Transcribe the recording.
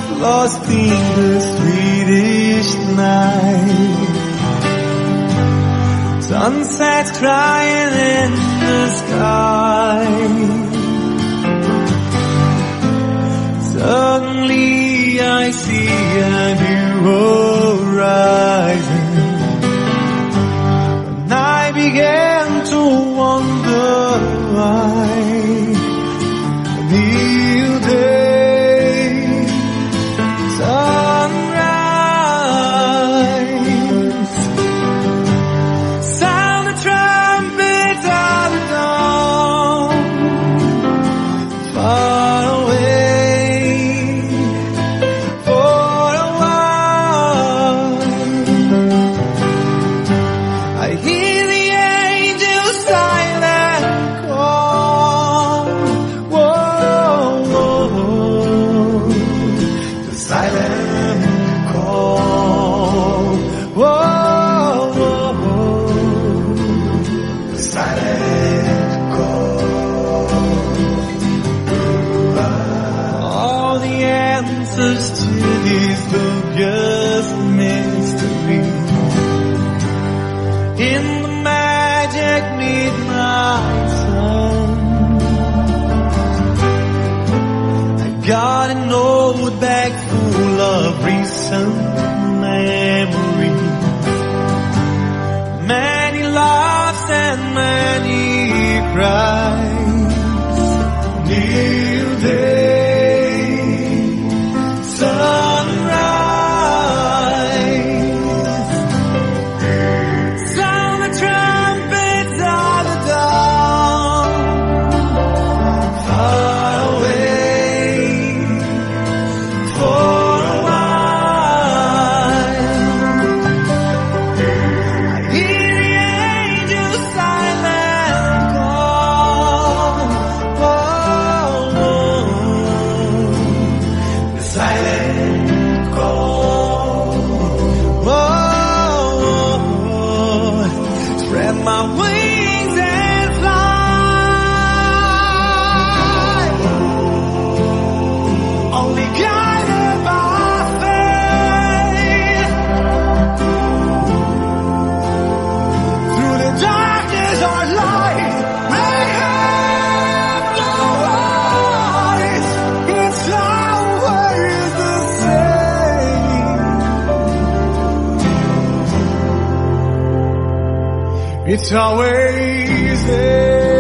lost in the Swedish night. Sunsets crying in the sky. Suddenly I see a new horizon, and I began to wonder why. A new day, sunrise, sound the trumpets of the dawn, far away for a while. I hear the angels silent call. Whoa, whoa, the silent call. Whoa, whoa, the silent call. All the answers to these dubious mysteries in the magic midnight sun. I got a notebag full of recent memories, many laughs and many cries. New day, sunrise, sound the trumpets of the dawn, far away for a while. I hear the angels silent call. Whoa, the silent call. Whoa, spread my wings and fly. Only guided by faith. Through the darkness our light may have no eyes. It's always the same. It's always there.